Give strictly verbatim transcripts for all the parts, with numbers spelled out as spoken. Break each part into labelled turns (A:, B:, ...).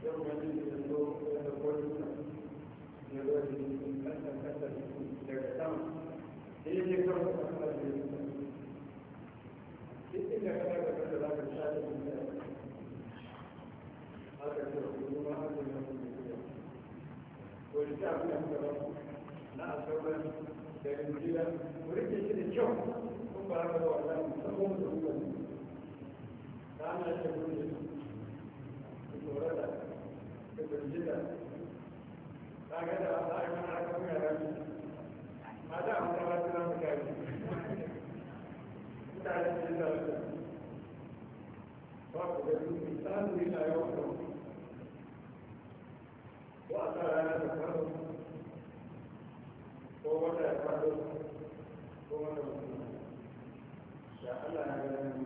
A: wani da zo da wani ya zo da kasa kasa daga sama da ya je kawo a kasa da ya zuwa duk inda kasa da kasa za ka sha da duniya haka ce kuma haka ne wani ta fi yanka ba na asabar da injila ku rike shi da kyau kun ba haka ba wata musamman da ruwa ta ana shi kuma su tsoro da da injila ta ga da wata aka na aka kuma yara ma da an kama su na mutane mutane su da wata ba ku da su misali na yawan kan wata rana da kwaro ko wata ya kwaro ko wata mutum da Allah ya gani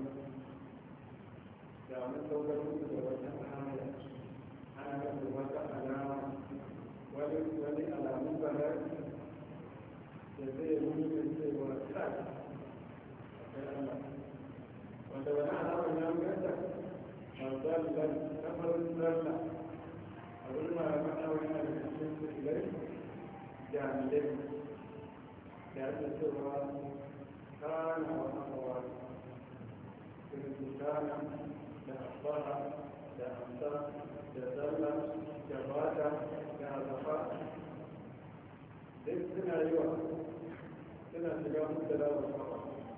A: da mun saukar musu da wata hanya ana da wata alama wani wani alamun banar da zai nuna cewa kai akwai Allah wanda wani alamun ya ganta mazallan kamarin zalla abin ma ya faɗa wani a cikin kusurai jami'ai da ake cewa kana wa akawa irin kana da asbaha da amsa da zalla da bata da azafa duk suna yi wa suna shiga mutu da wasu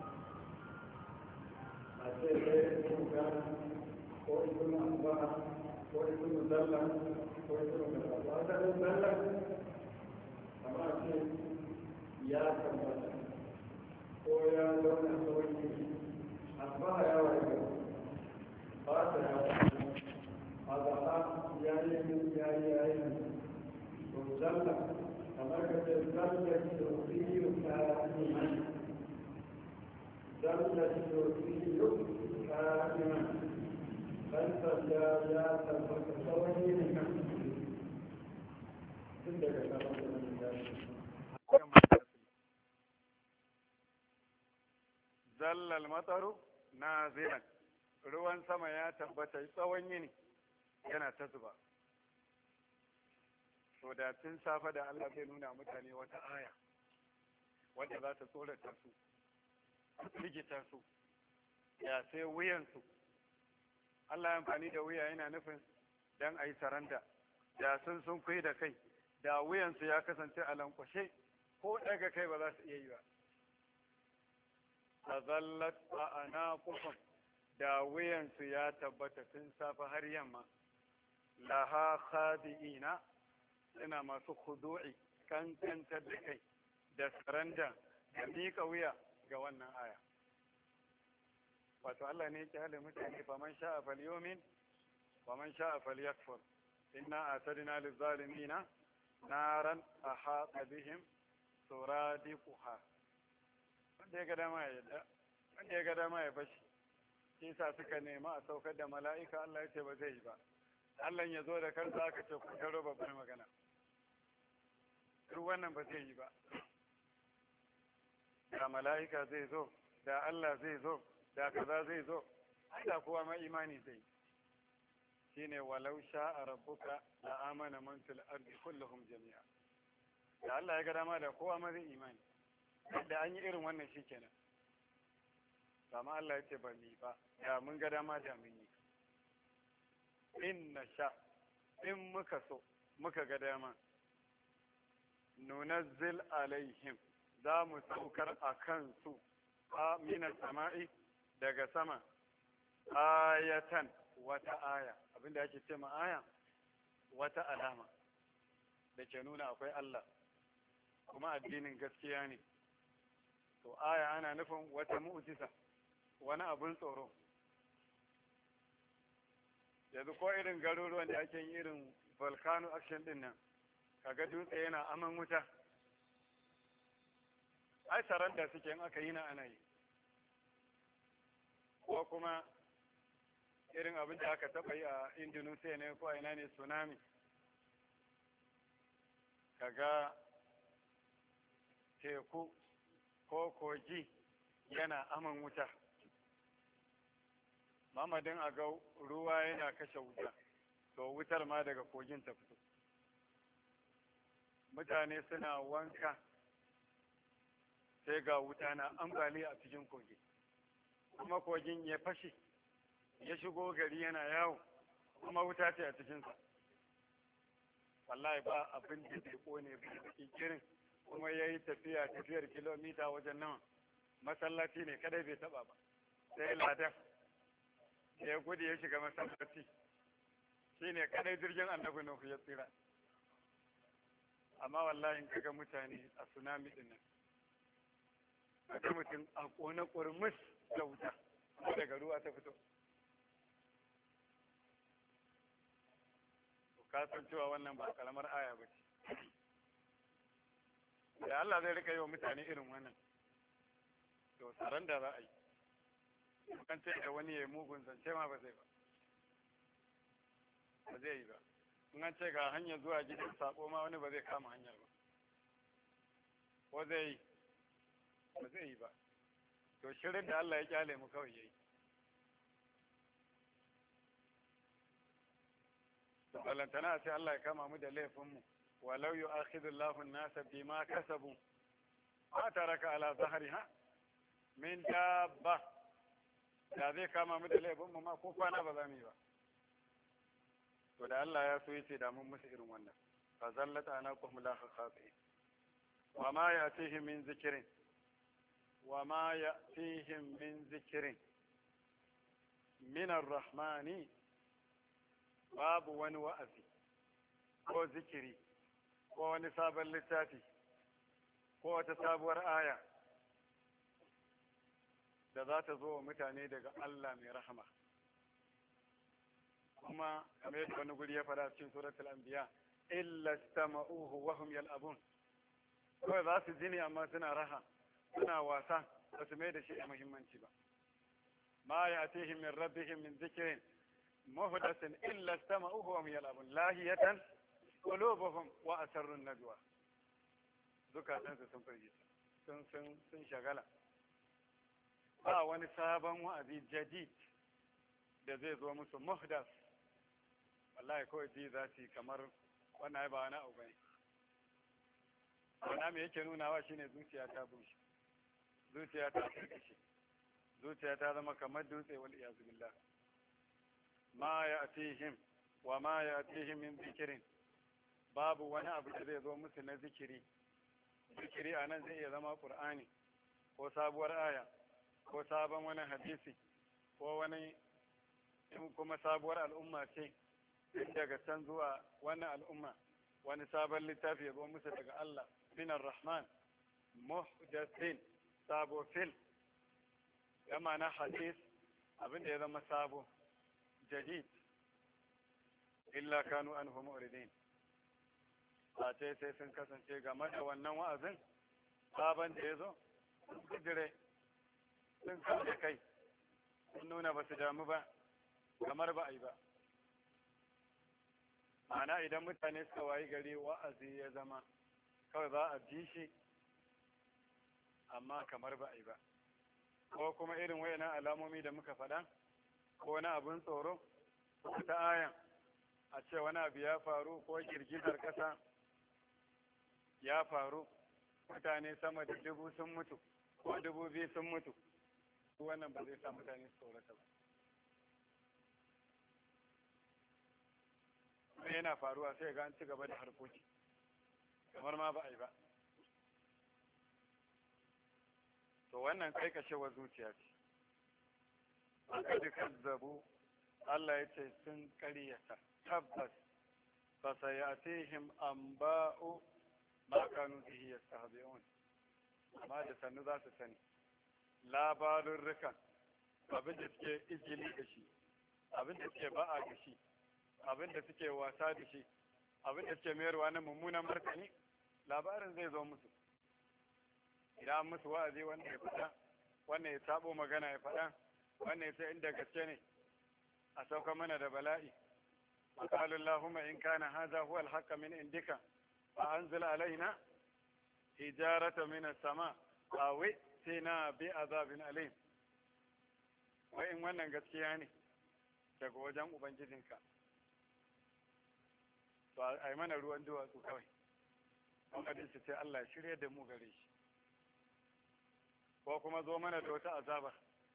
A: a ce ɗaya sun kana ko ikon asbaha ko ikon zalla ko ikon da ba ta da zalla amma ce ya tabbata ko ya zauna sauki asbaha ya waye ba ta ya waye azaha ya yi ya yi ya yi to zalla kamar ka ce zalla shirfiyu ka'iman zalla shirfiyu ka'iman kansa ya ya tabbata sauki ne kan tun daga sabon da nan da zallal mataru nazilan ruwan sama ya tabbata tsawon yini yana ta zuba to da tun safa da Allah zai nuna mutane wata aya wanda za ta tsorata su rigita su ya sai wuyansu Allah ya amfani da wuya yana nufin dan a yi saranda da sun sun kai da kai da wuyansu ya kasance a lankwashe ko daga kai ba za su iya yi ba a zallat a anaquhum da wuyansu ya tabbata tun safa har yamma laha khadi'ina suna masu khudu'i kankantar da kai da saranda da miƙa wuya ga wannan aya wato Allah ne yake halin mutane faman sha'a falyumin faman sha'a falyakfur inna atadna lizalimina naran ahata bihim suradiquha wanda ya ga dama ya yadda wanda ya ga dama ya bashi shi sa suka nema a saukar da mala'ika Allah ya ce ba zai yi ba Allah ya zo da kansa aka ce ku karo babbar magana duk wannan ba zai yi ba da mala'ika zai zo da Allah zai zo da kaza zai zo da kowa ma imani zai shine walau sha'a rabbuka la amana man fil ardi kulluhum jami'a da Allah ya ga dama da kowa ma zai imani da an yi irin wannan shikenan amma Allah ya ce ba mi ba da mun ga dama da mun yi inna sha in muka so muka ga dama nunazzil alaihim za mu saukar a kansu a minas sama'i daga sama ayatan wata aya abinda ake ce ma aya wata alama da ke nuna akwai Allah kuma addinin gaskiya ne to aya ana nufin wata mu'jiza wani abun tsoro yanzu ko irin garuruwan da ake yin irin volcano action din nan kaga dutse yana aman wuta ai saranda suke in aka yi na ana yi ko kuma irin abin da aka taɓa yi a Indonesia ne ko a ina ne tsunami kaga teku ko kogi yana aman wuta mamadin a ga ruwa yana kashe wuta
B: to wutar ma daga kogin ta fito. Mutane suna wanka sai ga wuta na ambaliya a cikin kogi, kuma kogin ya fashe ya shigo gari yana yawo, kuma wuta ce a cikinsa. Wallahi ba abin da bai kone bai kirin, kuma ya yi tafiya tafiyar kilomita wajen nawa, masallaci ne kadai bai taba ba, sai ladan ya gudu ya shiga masallaci, shi ne kadai jirgin annabi Nuhu ya tsira. Amma wallahi in kaga mutane a tsunami din nan, kaga mutum a kone kurmus da wuta daga ruwa ta fito, ka san cewa wannan ba karamar aya ba ce. Da Allah zai rika yi wa mutane irin wannan, to tsaron da za a yi, an ce da wani ya yi mugun zance ma ba zai ba ba zai yi ba. In an ce ga hanyar zuwa gidan sako ma wani ba zai kama hanyar ba, ko zai yi ba zai yi ba. To shirin da Allah ya kyale mu kawai yayi. To balantana sai Allah ya kama mu da laifin mu, walau yu'akhidhu Allahu an-nasa bima kasabu ma taraka ala zahriha min dabba. Da zai kama mu da laifin mu ma ko kwana ba za mu yi ba. To da Allah ya so yace da mun musu irin wannan, fa zallata anaqum la khati wa ma ya'tihim min zikrin wa ma ya'tihim min zikrin min ar-rahmani, babu wani wa'azi ko zikiri ko wani sabon littafi ko wata sabuwar aya da za ta zo wa mutane daga Allah mai rahama. Kuma kamar yadda wani guri ya fara cikin suratul anbiya, illa istama'uhu wa hum yal'abun, kawai za su ji ne amma suna raha suna wasa, ba su mai da shi a muhimmanci ba. ma ya'tihim min rabbihim min dhikrin muhdathin illa istama'uhu wa hum yal'abun lahiyatan qulubuhum wa asarrun najwa. Zukatan su sun firgita, sun sun sun shagala. Ba wani sabon wa'azi jadid da zai zo musu muhdas, wallahi kawai ji za su yi kamar wannan ba wani abu bane. Wannan me yake nunawa shine zuciya ta bushe, zuciya ta kashe, zuciya ta zama kamar dutse, wal iyazu billah. ma ya'tihim wa ma ya'tihim min zikrin, babu wani abu da zai zo musu na zikiri. Zikiri a nan zai iya zama Qur'ani ko sabuwar aya ko sabon wani hadisi ko wani, kuma sabuwar al'umma ce daga can zuwa wannan al'umma, wani sabon littafi ya zo musu daga Allah min ar-Rahman, muhdathin, sabo fil, ya ma'ana hadis, abin da ya zama sabo jadid, illa kanu anhu mu'ridin, a ce sai sun kasance game da wannan wa'azin sabon da ya zo sun kujire, sun kawo kai, sun nuna ba su damu ba, kamar ba a yi ba. Ma'ana idan mutane suka wayi gari wa'azi ya zama kawai za a ji shi amma kamar ba a yi ba, ko kuma irin wayannan alamomi da muka faɗa, ko wani abin tsoro, ko ta ayan a ce wani abu ya faru, ko girgizar ƙasa ya faru, mutane sama da dubu sun mutu ko dubu biyu sun mutu, wannan ba zai sa mutane su tsorata ba. Kuma yana faruwa sai ga an ci gaba da harkoki kamar ma ba a yi ba. To wannan kai kashewa zuciya ce. Aka ji kazzabu, Allah ya ce sun ƙaryata, tabbas fa sayatihim anba'u ma kanu bihi yastahzi'un. Amma da sannu za su sani labarurrukan abin da suke izini da shi, abin da suke ba'a da shi, abin da suke wasa da shi, abin da suke mayarwa na mummunan martani, labarin zai zo musu. Idan an musu wa'azi wannan ya faɗa, wannan ya sabo magana ya faɗa, wannan ya sai inda gaske ne a sauka mana da bala'i. Qalu Allahumma in kana hadha huwa al-haqq min indika fa anzil alaina hijaratan min as-sama aw tina bi azabin alim. Wai in wannan gaskiya ne daga wajen ubangijinka, ba a yi mana ruwan duwatsu kawai amma su ce Allah ya shirya da mu gare shi ko kuma zo mana da wata azaba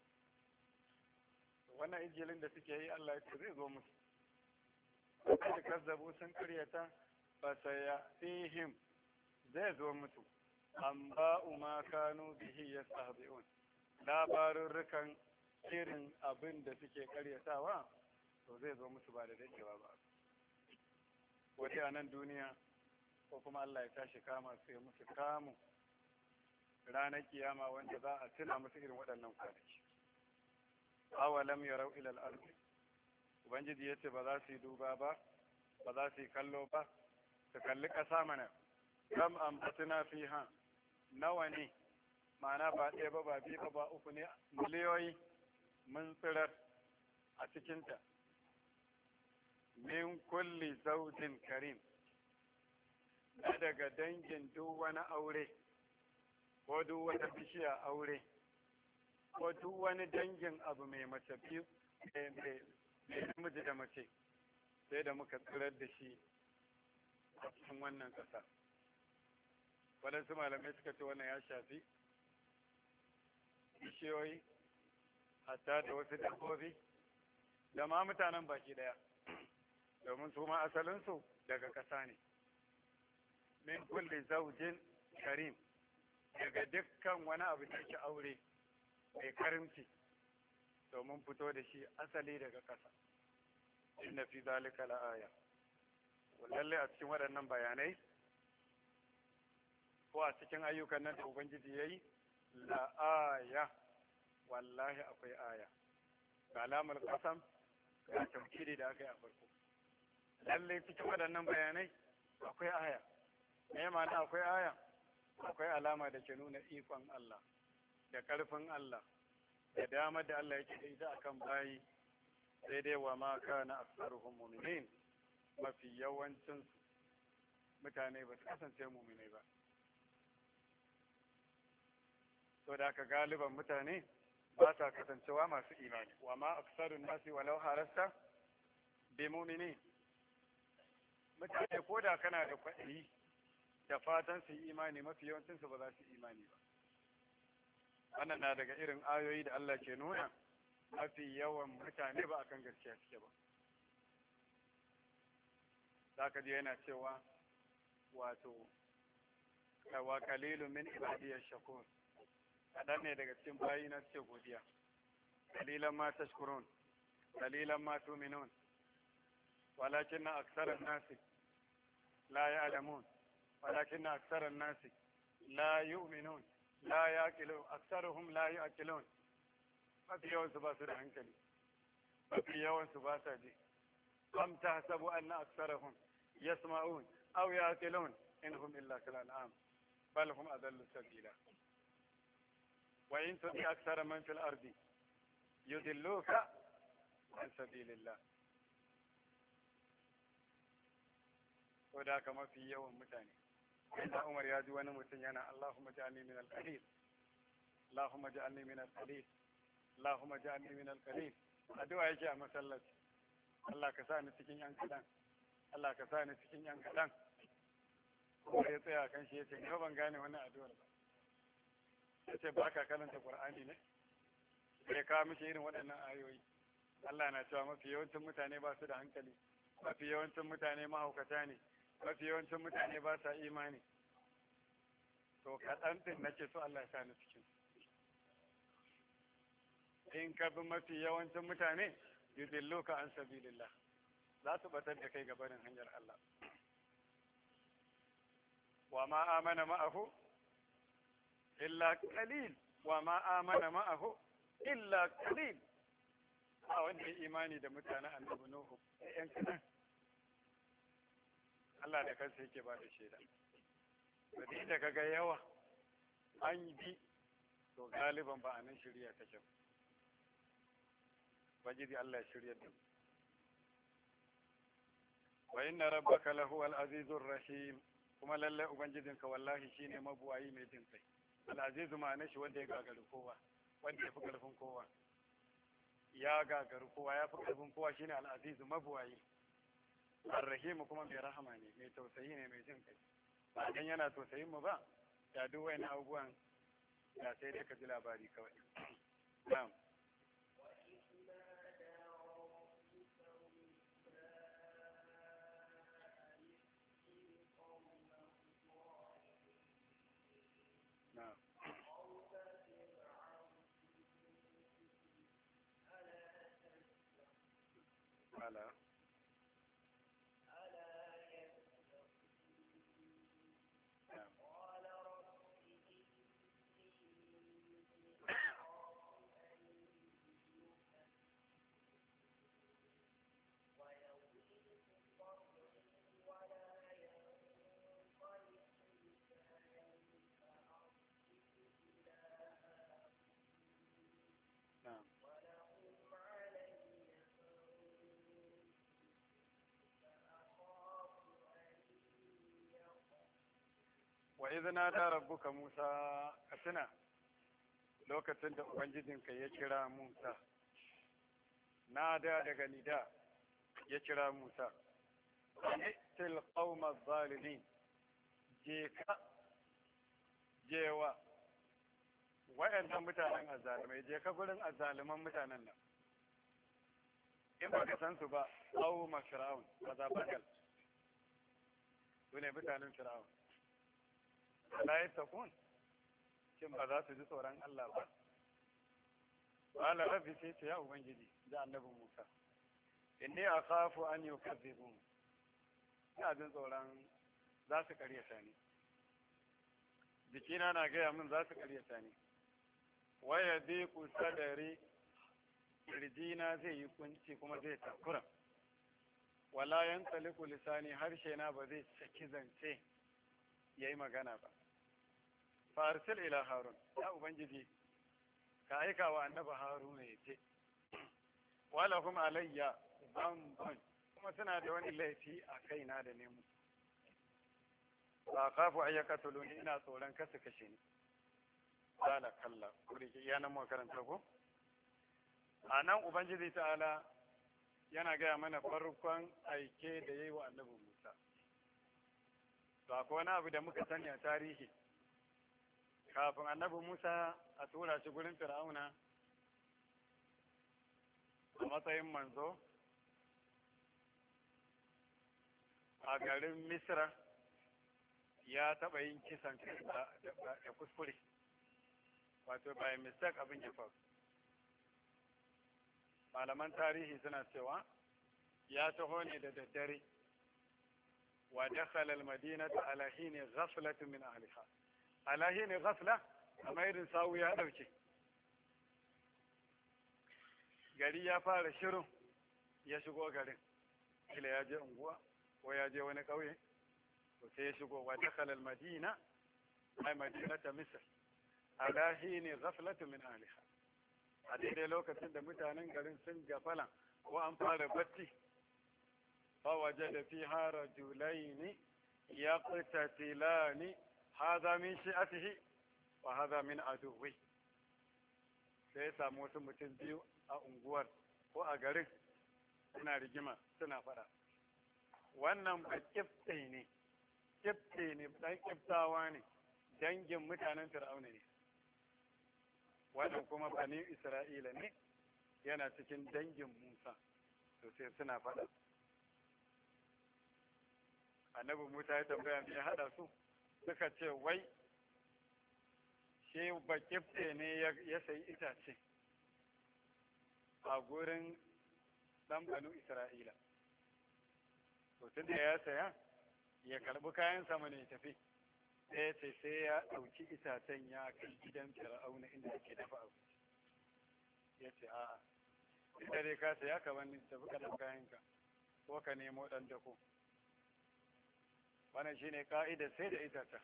B: wannan ijilin da suke yi Allah ya ce zai zo musu sai kazzabu sun karyata fa sayatihim zai zo musu amba'u ma kanu bihi yastahzi'un labarurrukan irin abin da suke karyatawa to zai zo musu ba da dadewa ba wata a nan duniya ko kuma Allah ya tashi kama su ya musu kamu ranar kiyama wanda za a tuna musu irin waɗannan kwanaki awalam yarau ila al-ardi ubangiji yace ba za su yi duba ba ba za su yi kallo ba su kalli ƙasa mana kam ambatuna fiha nawa ne ma'ana ba ɗaya ba ba biyu ba ba uku ne miliyoyi mun tsirar a cikinta min kulli zaujin karim na daga dangin duk wani aure ko duk wata bishiya aure ko duk wani dangin abu mai mace biyu mai namiji da mace sai da muka tsirar da shi a cikin wannan ƙasa waɗansu malamai suka ce wannan ya shafi bishiyoyi hatta da wasu dabbobi da ma mutanen baki ɗaya domin su ma asalinsu daga ƙasa ne min kulli zaujin karim daga dukkan wani abu da yake aure mai karimci domin fito da shi asali daga ƙasa inna fi zalika la'aya lalle a cikin waɗannan bayanai ko a cikin ayyukan nan da ubangiji yayi la'aya wallahi akwai aya ga alamar kasam ga tafkiri da aka yi a farko lalle cikin waɗannan bayanai akwai aya me ma'ana akwai aya akwai alama da ke nuna ikon Allah da ƙarfin Allah da damar da Allah yake da ita akan bayi sai dai wa ma kana aktsaruhum mu'minin mafi yawancin mutane ba su kasance mu'minai ba to da aka galiban mutane ba sa kasancewa masu imani wa ma aksarun nasi walau harasta bi mu'minin mutane ko da kana da kwaɗayi da fatan su yi imani mafi yawancinsu ba za su yi imani ba wannan na daga irin ayoyi da Allah ke nuna mafi yawan mutane ba akan gaskiya suke ba za ka ji yana cewa wato wa qalilun min ibadiyash shakur kaɗan ne daga cikin bayi na suke godiya qalilan ma tashkurun qalilan ma tu'minun walakin aktharan nasi la ya'lamun walakin aktharan nasi la yu'minun la yaqilun aktharuhum la yaqilun mafi yawan su ba su da hankali mafi yawan su ba sa ji kam tahsabu anna aktharahum yasma'un aw yaqilun inhum illa kal an'am bal hum adallu sabila wa in tuti akthara man fil ardi yudilluka an sabilillah ko da ka mafi yawan mutane inda Umar ya ji wani mutum yana Allahumma ja'alni min al-qalil Allahumma ja'alni min al-qalil Allahumma ja'alni min al-qalil addu'a yake a masallaci Allah ka sa ni cikin yan kadan Allah ka sa ni cikin yan kadan kuma ya tsaya kan shi yace ni ban gane wannan addu'ar ba yace ba ka karanta Qur'ani ne sai ka mishi irin waɗannan ayoyi Allah na cewa mafi yawancin mutane ba su da hankali mafi yawancin mutane mahaukata ne mafi yawancin mutane ba sa imani to kaɗan ɗin nake so Allah ya sa ni cikin in ka bi mafi yawancin mutane yudilluka an sabilillah za su batar da kai gabanin hanyar Allah wa ma amana ma'ahu illa qalil wa ma amana ma'ahu illa qalil a wanda ya imani da mutanen annabi Nuhu yan kadan Allah da kansa yake ba da shaida to da kaga yawa an bi to galiban ba a nan shirya take ba bajidi Allah ya shirya da wa inna rabbaka lahu al-azizur rahim kuma lalle ubangijinka wallahi shine mabuwayi mai jin kai al-azizu ma'ana shi wanda ya gagaru kowa wanda ya fi karfin kowa ya gagaru kowa ya fi karfin kowa shine al-azizu mabuwayi arrahimu kuma mai rahama ne mai tausayi ne mai jin kai ba dan yana tausayin mu ba da duk wani abubuwan da sai dai ka ji labari kawai na'am na'am ala wa izina da rabbuka Musa ka tuna lokacin da ubangijinka ya kira Musa na da daga nida ya kira Musa til qauma zalimin je ka jewa wayannan mutanen azzalumai je ka gurin azzaluman mutanen nan in ba ka san su ba qauma fir'aun ba za bakal sune mutanen fir'aun la yattaqun shin ba za su ji tsoron Allah ba qala rabbi sai ce ya ubangiji da annabi Musa inni akhafu an yukazzibun ina jin tsoron za su karyata ni jikina na gaya min za su karyata ni waya diku sadari kirjina zai yi kunci kuma zai takura wala yantaliku lisani harshe na ba zai saki zance yayi magana ba farsil ila harun ya ubangiji ka aika wa annabi haruna ya ce wala hum alayya dhanbun kuma suna da wani laifi a kaina da nemu ba kafu ayyaka tuluni ina tsoron kasu kashe ni qala kalla kuri ya nan mu karanta ko anan ubangiji ta'ala yana gaya mana farkon aike da yayi wa annabi Musa to akwai wani abu da muka sani a tarihi kafin annabi Musa a tura shi gurin Fir'auna a matsayin manzo a garin Misra ya taɓa yin kisan da kuskure wato by mistake abin ya faru malaman tarihi suna cewa ya taho ne da daddare wa dakhala al-madinata ala hini ghaflatu min ahliha ala hini ghafla amma irin sawu ya dauke gari ya fara shirin ya shigo garin kila ya je unguwa ko ya je wani kauye to sai ya shigo wa dakhala al-madina ay madinata misr ala hini ghaflatu min ahliha a daidai lokacin da mutanen garin sun gafala ko an fara bacci fa wajada fiha rajulaini yaqtatilani hadha min shi'atihi wa hadha min aduwwi sai ya samu wasu mutum biyu a unguwar ko a garin suna rigima suna fada wannan ba kifte ne kifte ne dan kiftawa ne dangin mutanen fir'auna ne wannan kuma bani isra'ila ne yana cikin dangin musa to sai suna fada annabi musa ya tambaya me ya hada su suka ce wai shi ba kifte ne ya sayi itace a gurin dan banu isra'ila to tunda ya saya ya karbi kayan sama ne tafi sai ya ce sai ya ɗauki itacen ya kai gidan fir'auna inda ake dafa abinci ya ce a'a ita dai ka saya ka bani tafi ka ɗan kayanka ko ka nemo ɗan dako wannan shine ka'ida sai da itacen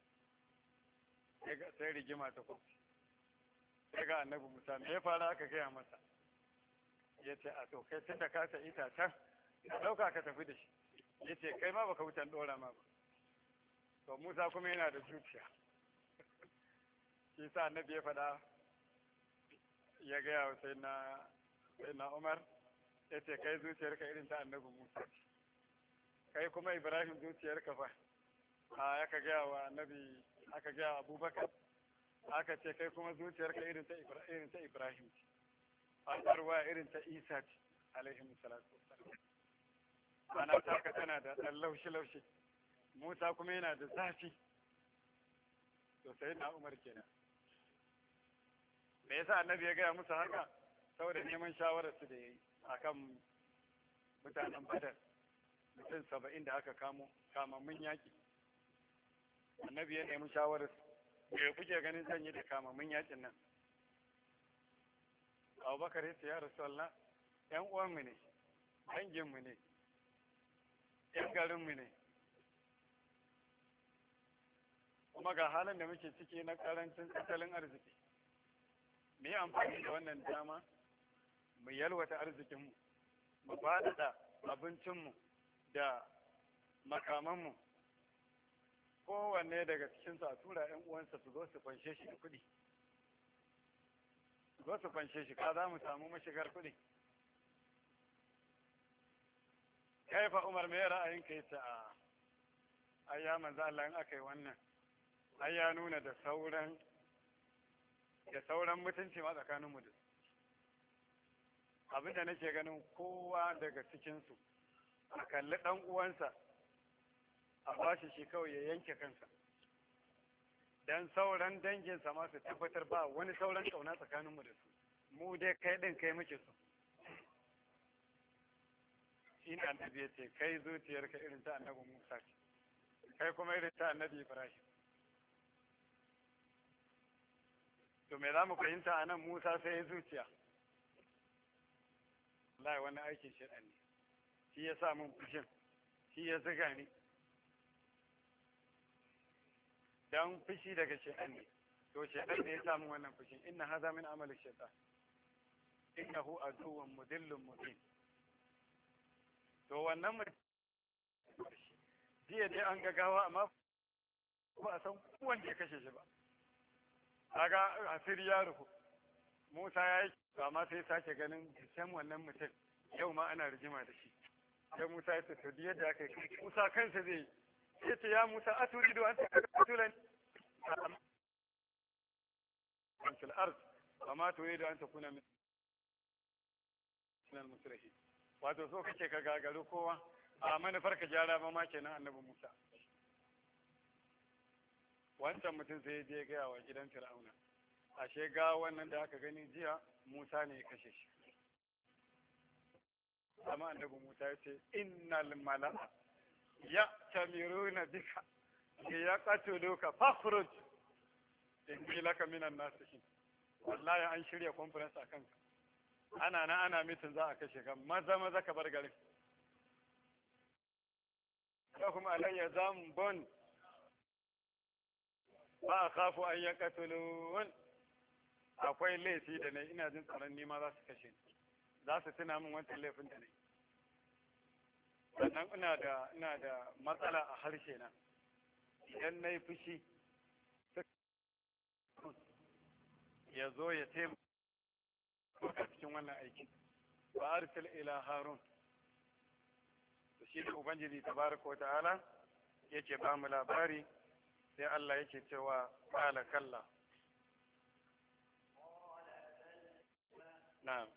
B: sai rigima ta kuma sai ga annabi musa me ya fara aka gaya masa ya ce a to kai tun da ka sa itacen ka ɗauka ka tafi da shi ya ce kai ma baka wutan ɗora ma ba to Musa kuma yana da zuciya shi sa annabi ya faɗa ya gaya wa sai na sai na Umar ya ce kai zuciyarka irin ta annabi Musa kai kuma Ibrahim zuciyarka fa a aka gaya wa annabi aka gaya wa Abubakar aka ce kai kuma zuciyarka irin ta irin ta Ibrahim ce a tarwa irin ta Isa ce alaihi salatu wassalam ana taka tana da dan laushi laushi Musa kuma yana da zafi to sai na Umar kenan me yasa annabi ya gaya musu haka saboda neman shawarar su da yayi akan mutanen Badar mutum saba'in da aka kamo kamammun yaƙi annabi ya nemi shawarar me kuke ganin zan yi da kamammun yaƙin nan Abubakar ya ce ya Rasulullah ƴan uwanmu ne danginmu ne ƴan garinmu ne kuma ga halin da muke ciki na karancin tattalin arziki mu yi amfani da wannan dama mu yalwata arzikinmu mu faɗaɗa abincinmu da makamanmu kowanne daga cikinsu a tura ‘yan uwansa su zo su fanshe shi da kuɗi su zo su fanshe shi ka za mu samu mashigar kuɗi kai fa Umar me ra'ayinka yace a ai ya manzo Allah in aka yi wannan ai ya nuna da sauran da sauran mutunci ma tsakanin mu da abinda nake ganin kowa daga cikinsu a kalli ɗan uwansa a bashi shi kawai ya yanke kansa dan sauran danginsa ma su tabbatar ba wani sauran kauna tsakaninmu da su mu dai kai ɗin kai muke so shi ne annabi ya ce kai zuciyarka irin ta annabi Musa ce kai kuma irin ta annabi Ibrahim to me za mu fahimta a nan Musa sai ya zuciya wallahi wani aikin shaɗan ne shi ya sa mun fushin shi ya ziga ni dan fushi daga shaɗan ne to shaɗan ne ya sa mun wannan fushin inna hadha min amali shaytan innahu aduwwun mudillun mubin to wannan mutum jiya dai an gagawa amma ba a san wanda ya kashe shi ba kaga asiri ya rufu Musa ya yi amma sai sake ganin jikin wannan mutum yau ma ana rigima da shi sai Musa ya ce to da yadda aka yi Musa kansa zai yi ya ce ya Musa aturidu an taqtulan an fil ard wa ma turidu an takuna min al-musrihin wato so kake ka gagaru kowa a manufar ka gyara ba ma kenan annabi Musa wancan mutum sai je gaya wa gidan Fir'auna ashe ga wannan da aka gani jiya Musa ne ya kashe shi amma annabi Musa ya ce innal mala'a ya'tamiruna bika liyaqtuluka fakhruj inni laka minan nasihin wallahi an shirya conference akan ka ana na ana mitin za a kashe ka maza maza ka bar garin lahum alayya zambun ba a kafu an ya katulun akwai laifi da ne ina jin tsaron nima za su kashe ni za su tuna min wancan laifin da ne sannan ina da ina da matsala a harshe na idan na yi fushi ya zo ya taimaka cikin wannan aiki ba arsil ila harun to shi ne ubangiji tabaraka wa ta'ala yake ba mu labari sai Allah yake cewa qala kalla na'am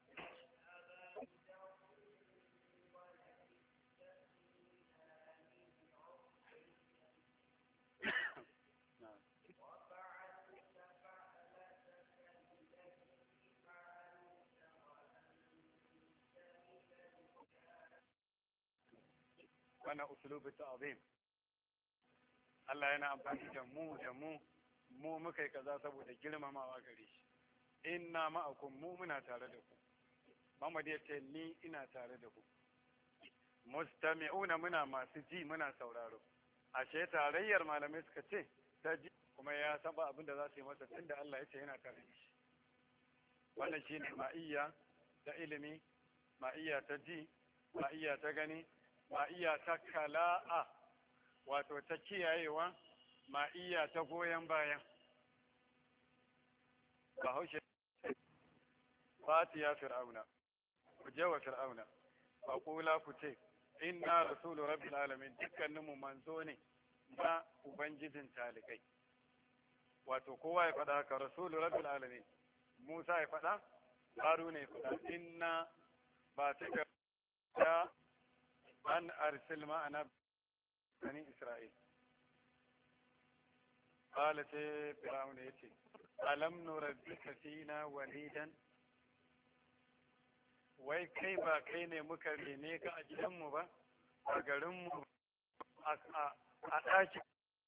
B: wannan usulubu ta'zim Allah yana amfani da mu da mu mu muka yi kaza saboda girmamawa gare shi inna ma'akum mu muna tare da ku Muhammad ya ce ni ina tare da ku mustami'una muna masu ji muna sauraro ashe tarayyar malamai suka ce ta ji kuma ya saba abin da za su yi masa tunda Allah ya ce yana tare da shi wannan shine ma'iyya ta ilimi ma'iyya ta ji ma'iyya ta gani ma'iyya ta kala'a wato ta kiyayewa ma'iyya ta goyon bayan bahaushe fatiya fir'auna ku je wa fir'auna ba kula ku ce inna rasulu rabbil alamin dukkaninmu manzo ne na ubangijin talikai. Wato kowa ya faɗa haka, rasulu rabbil alamin. Musa ya faɗa, Haruna ya faɗa, inna ba ta ga an arsil ma'ana bani Isra'il. Qala sai Fir'auna yace alam nurabbika fina walidan, wai kai ba kai ne muka rene ka a gidanmu ba, a garinmu, a ɗaki.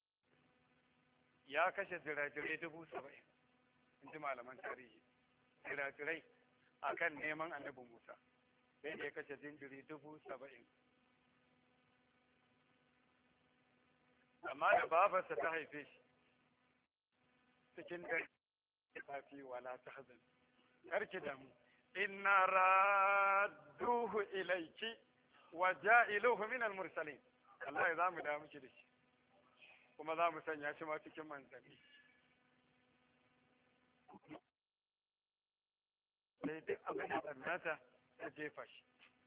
B: Ya kashe jirajirai dubu saba'in, in ji malaman tarihi, jirajirai a kan neman annabi Musa, sai da ya kashe jinjiri dubu saba'in. Amma da babarsa ta haife shi cikin dare ta fi wala ta hazan, karki damu, inna radduhu ilayki wa ja'iluhu min al-mursalin. Allah ya zamu da miki da shi, kuma za mu sanya shi ma cikin manzanni. Sai duk abin da ɓannata ta jefa shi.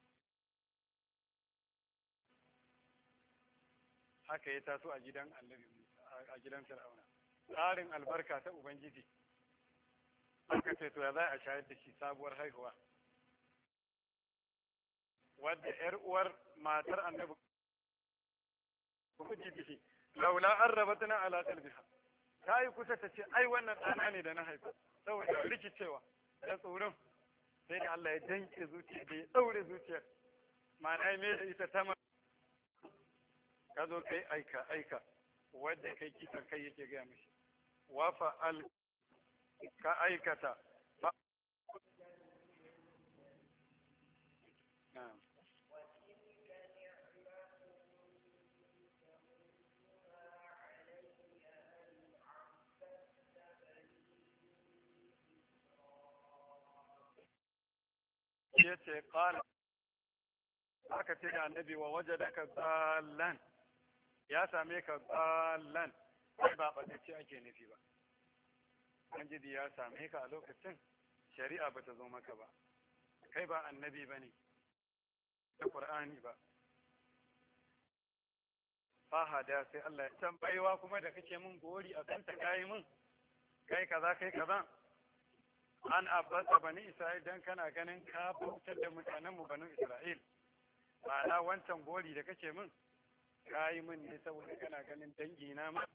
B: Haka ya taso a gidan annabi Musa, a gidan Fir'auna. Tsarin albarka ta Ubangiji. Aka ce to ya za a shayar da shi sabuwar haihuwa. Wadda ‘yar uwar matar annabi kuma ji laula an rabatna ala qalbiha, ta yi kusa ta ce ai wannan ɗana ne da na haifa, saboda rikicewa da tsoron, sai da Allah ya danke zuciya da ya ɗaure zuciyar, ma'ana me da ita ta ma ka zo kai aika aika, wadda kai kisan kai yake gaya mishi wa fa'al ka aikata ba. Na'am. Ya ce ƙala, aka ce da annabi wa waje da ka tsallan, ya same ka tsallan, sai ba ɓatacce ake nufi ba. An ji ya same ka a lokacin shari'a ba ta zo maka ba, kai ba annabi ba ne, da ƙur'ani ba. Fahada sai Allah ya tambaiwa kuma da kake mun gori a kanta kayi mun, kai kaza kai kaza. An abbasa bani Isra'il dan kana ganin ka bautar da mutanen mu bani Isra'il, ma'ana wancan gori da kake min ka yi min ne saboda kana ganin dangi na ma.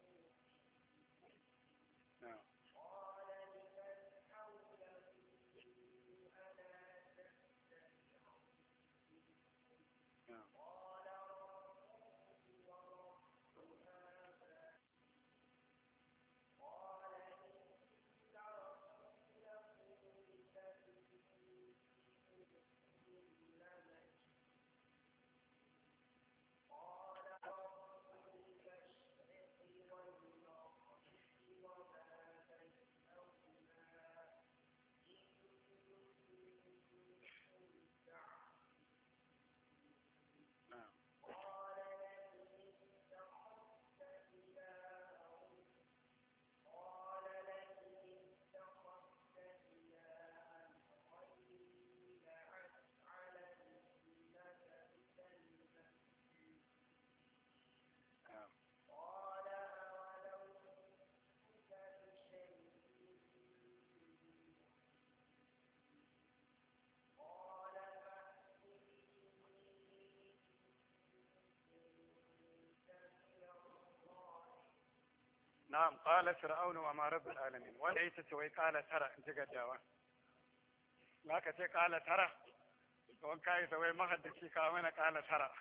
B: نعم قال فرعون وما رب العالمين وليس سوي قال ترى انت قداوا لا كتي قال ترى وان كاي سوي ما حد شي كامنا قال ترى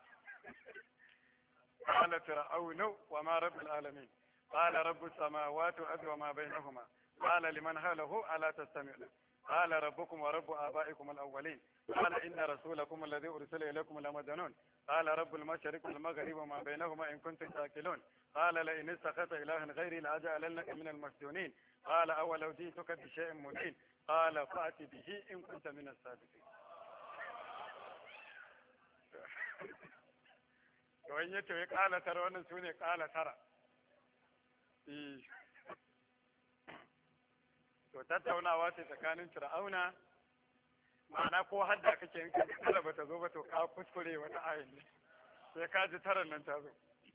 B: قال فرعون وما رب العالمين قال رب السماوات والارض وما بينهما قال لمن حوله الا تستمعون قال ربكم ورب آبائكم الأولين قال إن رسولكم الذي أرسل إليكم لمجنون قال رب المشرق والمغرب وما بينهما إن كنتم تاكلون قال لئن اتخذت إلها غيري لأجعلنك من المسجونين قال أولو جئتك بشيء مبين قال فأت به إن كنت من الصادقين. وإن يتوي قال ترى ونسوني قال ترى to tattaunawa ce tsakanin fir'auna ma'ana ko hadda kake in ka tara bata zo ba to ka kuskure wata ayin ne sai ka ji taran nan ta zo.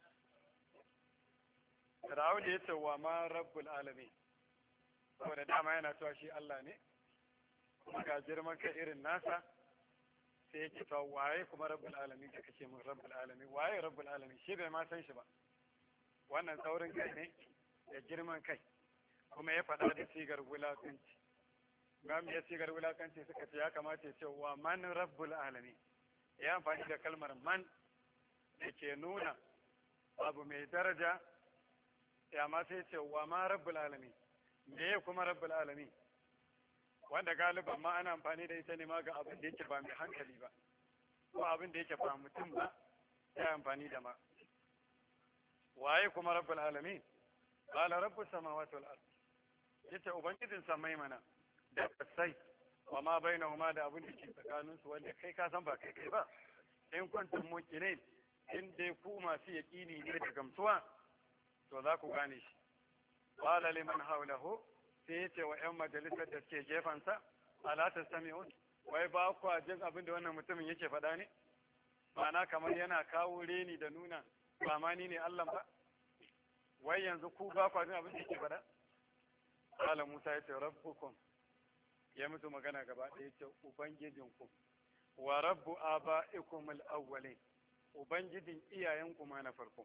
B: Fir'aun ya ce wa ma rabbul alamin, saboda dama yana cewa shi Allah ne kuma ga girman kai irin nasa, sai yake cewa waye kuma rabbul alamin da kace mun rabbul alamin, waye rabbul alamin, shi bai ma san shi ba. Wannan saurin kai ne da girman kai, kuma ya faɗa da sigar wulakanci. Gam ya sigar wulakanci suka ce ya kamata ya ce wa man rabbul alamin, ya amfani da kalmar man da ke nuna abu mai daraja, ya ma sai ce wa ma rabbul alamin, me ya kuma rabbul alamin, wanda galiban ma ana amfani da ita ne ma ga abin da yake ba mai hankali ba ko abin da yake ba mutum ba, ya amfani da ma. Waye kuma rabbul alamin? Qala rabbus samawati wal ard, yace ubangijin samai mana da kasai, wa ma bainahuma da abin da ke tsakanin su, wanda kai ka san ba kai kai ba. In kuntum muqinin, in dai ku masu yaqini ne da gamsuwa, to za ku gane shi. Qala liman hawlahu, sai yace wa ƴan majalisar da suke gefansa, ala tastami'un, wai ba ku jin abin da wannan mutumin yake faɗa ne? Ma'ana kamar yana kawo reni da nuna ba ma ni ne Allah ba, wai yanzu ku ba ku jin abin da yake faɗa? Qala Musa yace rabbukum, ya musu magana gaba ɗaya yace ubangijinku, wa rabbu aba'ikum al-awwalin, ubangijin iyayenku ma na farko.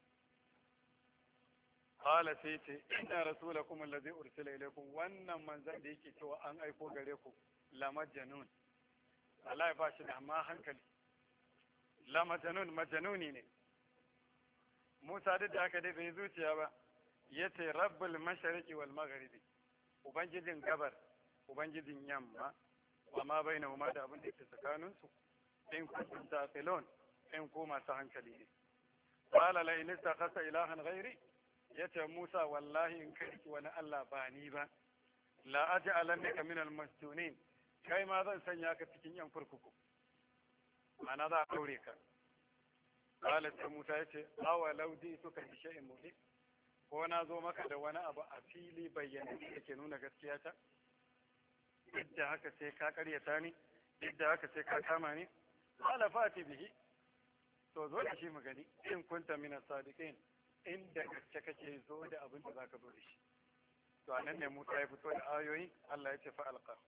B: Qala sai ce inna rasulakum allazi ursila ilaykum, wannan manzon da yake cewa an aiko gare ku la majnun, Allah ya ba shi da ma hankali, la majnun, majnuni ne. Musa duk da haka dai bai zuciya ba, yace rabbul mashriqi wal maghribi, ubangijin gabar, ubangijin yamma, wa ma bainahuma da abin da ke tsakanin su, in kuntum taqilun, in ku masu hankali ne. Qala la in ittakhadha ilahan ghairi, yace Musa wallahi in kai wani Allah ba ni ba, la aj'alannaka min al-masjunin, kai ma zan sanya ka cikin yan kurkuku, ma'ana za a daure ka. Qala sai Musa yace awa law ji'tuka bi shay'in mubin, ko na zo maka da wani abu a fili bayyana da ke nuna gaskiya ta, duk da haka sai ka karyata ni, duk da haka sai ka kama ni. Qala fati bihi, to zo da shi mu gani, in kunta min as-sadiqin, inda gaske kake zo da abin da zaka zo da shi. To anan ne Musa ya fito da ayoyi, Allah ya ce fa alqa.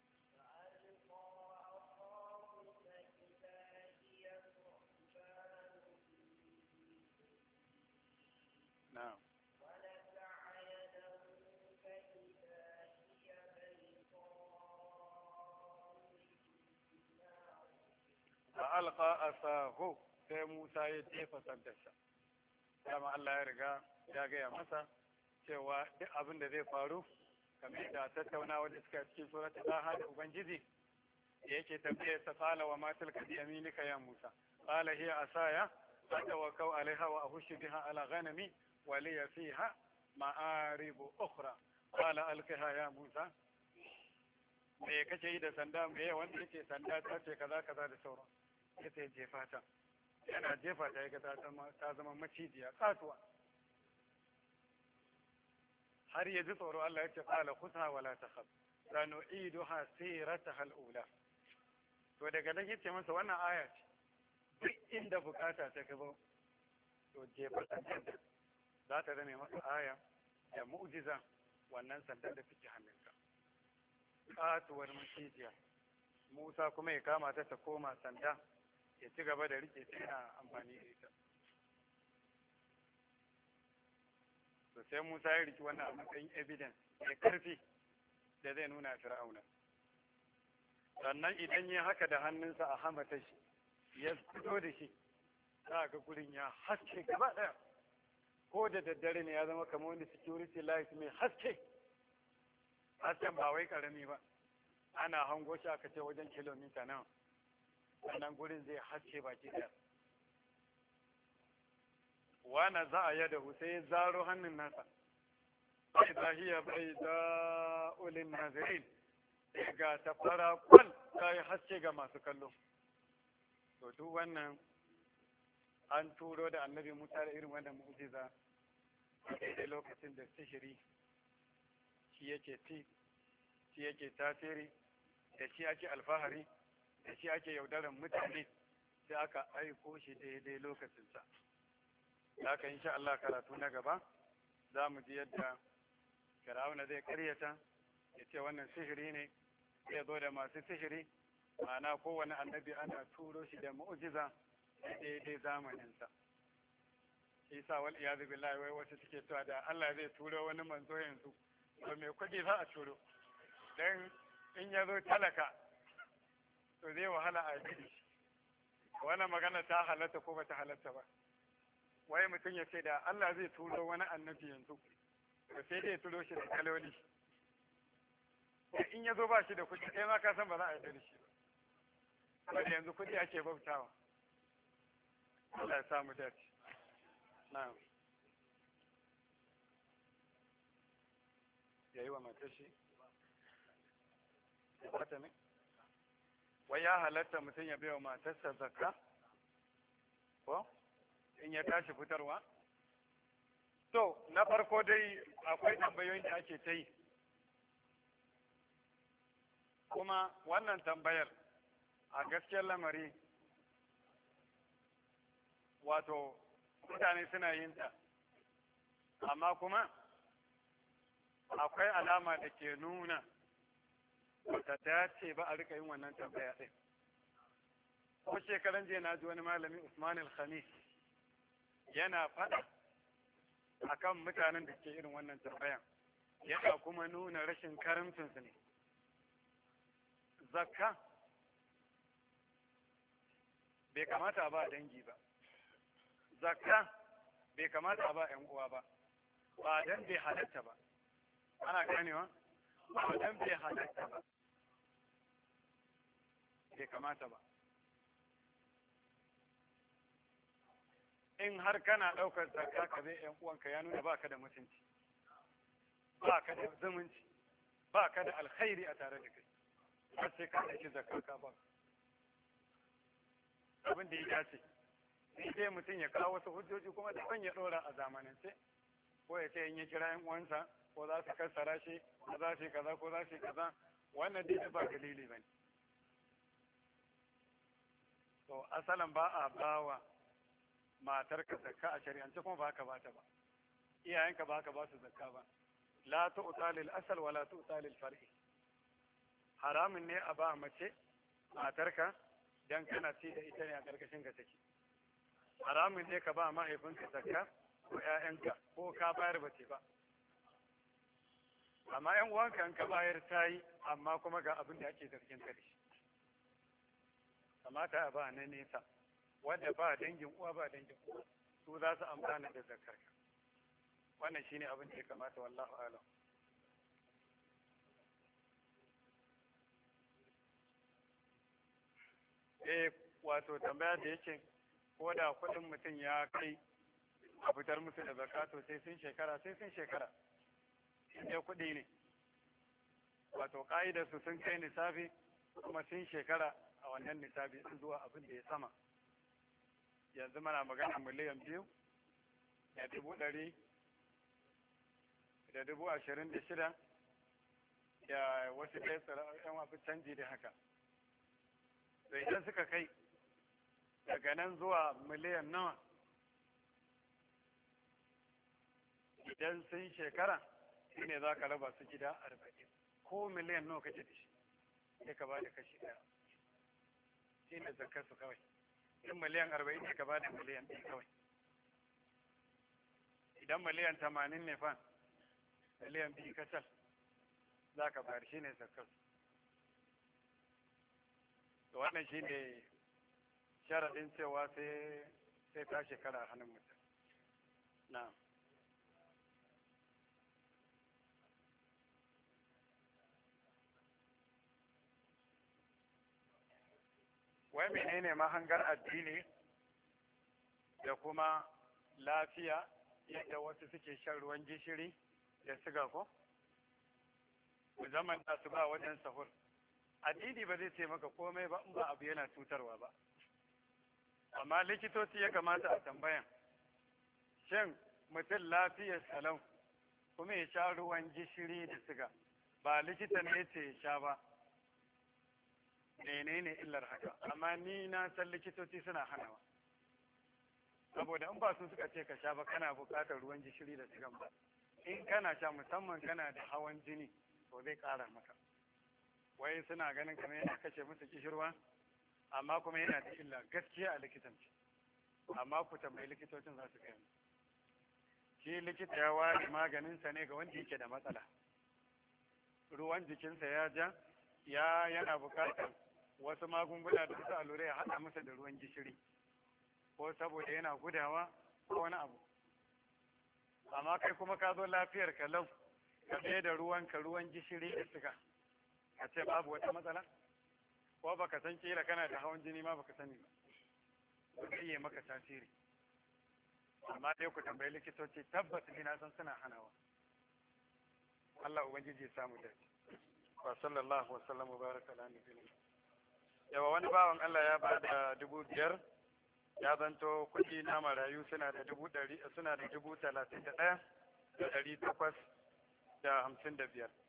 B: Na'am. Fa alqa asahu, sai Musa ya jefa sandarsa. Dama Allah ya riga ya gaya masa cewa duk abin da zai faru, kamar da tattaunawa da suka cikin suratul Taha da Ubangiji yake tambaye sa, qala wa ma tilka bi yaminika ya Musa, qala hiya asaya atawakkau alaiha wa ahushu biha ala ghanami wa li fiha ma'aribu ukhra, qala alqiha ya Musa, me kake yi da sanda, me wanda yake sanda ta ce kaza kaza da sauran, yace jefa ta. Yana jefa ta yaga ta zama macijiya katuwa, har ya ji tsoro. Allah ya ce qala khudha wa la takhaf sanu'iduha sirataha al-ula. To daga nan yace masa wannan aya ce, duk inda bukata ta gaba to jefa sandar za ta zame masa aya da mu'jiza, wannan sandar da take hannunka katuwar macijiya. Musa kuma ya kama ta ta koma sanda, ya ci gaba da rike ta yana amfani da ita. To sai Musa ya riki wannan a matsayin evidence mai karfi da zai nuna Fir'auna. Sannan idan ya haka da hannunsa a hamata shi, ya fito da shi, za ga gurin ya haske gaba ɗaya, ko da daddare ne ya zama kamar wani security light mai haske. Hasken ba wai karami ba, ana hango shi aka ce wajen kilomita nan, sannan gurin zai haske baki ɗaya. Wana za a yada sai zaro hannun nasa, bai zahiya bai da ulin nazirin, ga ta fara kwal ta yi haske ga masu kallo. To duk wannan an turo da annabi Musa da irin wannan mu'jiza a daidai lokacin da sihiri shi yake ci, shi yake tasiri, da shi ake alfahari, da shi ake yaudaran mutane sai aka aiko shi daidai lokacinsa. Da haka insha Allah karatu na gaba za mu ji yadda Fir'auna zai karyata ya ce wannan sihiri ne, zai zo da masu sihiri, ma'ana kowane annabi ana turo shi da mu'jiza daidai zamaninsa. Shi sa wal iyazu billahi wai wasu suke cewa da Allah zai turo wani manzo yanzu to me kuɗi za a turo, dan in ya zo talaka to zai wahala a yi. Wannan magana ta halatta ko bata halatta ba? Wai mutum ya ce da Allah zai turo wani annabi yanzu to sai dai turo shi da kaloli, in ya zo ba shi da kuɗi kai ma ka san ba za a yi da shi ba, saboda yanzu kuɗi ake bautawa. Allah ya samu dace. Na'am. Yayi wa matar shi ya bata ne? Wai ya halatta mutum ya bai wa matarsa zakka ko in ya tashi fitarwa? To, na farko dai akwai tambayoyin da ake ta yi, kuma wannan tambayar a gaskiyar lamari wato mutane suna yin ta, amma kuma akwai alama da ke nuna wata dace ba a rika yin wannan tambaya ɗin. Ko shekaran jiya na ji wani malami Usman al-Khamis yana faɗa akan mutanen da ke irin wannan tambayan, yana kuma nuna rashin karamcinsu ne. Zakka bai kamata a ba dangi ba, zakka bai kamata a ba ‘yan uwa ba, ba dan bai halatta ba, ana ganewa? Ba dan bai halatta ba, bai kamata ba. In har kana ɗaukar zakka ka zai ‘yan uwanka ya nuna ba ka da mutunci, ba ka da zumunci, ba ka da alkhairi a tare da kai, har sai ka ɗauki zakka ka ba. Abin da ya dace, sai dai mutum ya kawo wasu hujjoji kuma da ya ɗora a zamanance, ko ya ce in ya kira ‘yan uwansa ko za su kassara shi ko za su yi kaza ko za su yi kaza, wannan dai ba dalili ba ne. To asalan ba a bawa matarka zakka a shari'ance kuma ba ka ba ta ba, iyayenka ba ka ba su zakka ba. La tu'ta lil asal wa la tu'ta lil far'i. Haramun ne a ba mace matarka dan kana ci da ita ne a karkashin ka take. Haramun ne ka ba mahaifinka zakka ko ƴaƴanka ko ka bayar bace ba. Amma ƴan uwanka in ka bayar ta yi, amma kuma ga abin da ake zargin ka da shi. Kamata a ba na nesa, wanda ba dangin uwa ba dangin uwa, su za su amfana da zakarka. Wannan shine abin da ya kamata, wallahu alam. Eh, wato tambaya da yake ko da kuɗin mutum ya kai a fitar musu da zakato sai sun shekara sai sun shekara inda kuɗi ne, wato ka'idar su sun kai nisabi kuma sun shekara a wannan nisabi sun zuwa abin da ya sama. Yanzu mana magana miliyan biyu da dubu ɗari da dubu ashirin da shida da wasu ɗaya yan wafi canji da haka. Da idan suka kai daga nan zuwa miliyan nawa, idan sun shekara shi ne za ka raba su gida arba'in, ko miliyan nawa kake da shi sai ka ba da kashi ɗaya, shi ne zakar su kawai. In miliyan arba'in ne ka ba da miliyan ɗaya kawai. Idan miliyan tamanin ne fa miliyan biyu kacal za ka bayar, shi ne zakar su. Da wannan shi ne sharaɗin cewa sai ta shekara hannun mutum. Na. Wai menene mahangar addini da kuma lafiya yadda wasu suke shan ruwan gishiri da siga ko? Zaman da su ba wajen sahur. Addini ba zai taimaka komai ba in ba abu yana cutarwa ba. Amma likitoci ya kamata a tambayan, shin mutum lafiyar salau kuma ya sha ruwan gishiri da siga, ba likita ne ce ya sha ba, menene illar haka, amma ni na san likitoci suna hanawa, saboda in ba su suka ce ka sha ba kana buƙatar ruwan gishiri da sigan ba, in kana sha musamman kana da hawan jini to zai ƙara maka. Wai suna ganin kamar yana kashe musu kishirwa, amma kuma yana da illa gaskiya a likitanci, amma ku tambayi likitocin za su gani. Shi likita ya ware maganinsa ne ga wanda yake da matsala, ruwan jikinsa ya ja, ya yana buƙatar wasu magunguna da wasu allurai ya haɗa masa da ruwan gishiri, ko saboda yana gudawa ko wani abu. Amma kai kuma ka zo lafiyar ka lau, ka bai da ruwanka ruwan gishiri da siga, ka ce babu wata matsala, ko baka san kila kana da hawan jini ma baka sani ba, ba zai yi maka tasiri. Amma dai ku tambayi likitoci, tabbas ni na san suna hanawa. Allah ubangiji ya samu dace. Wa sallallahu wa sallam wa baraka ala nabiyina. Yawa wani bawan Allah ya ba da dubu biyar, ya zanto kuɗi na marayu suna da dubu ɗari, suna da dubu talatin da ɗaya da ɗari takwas da hamsin da biyar.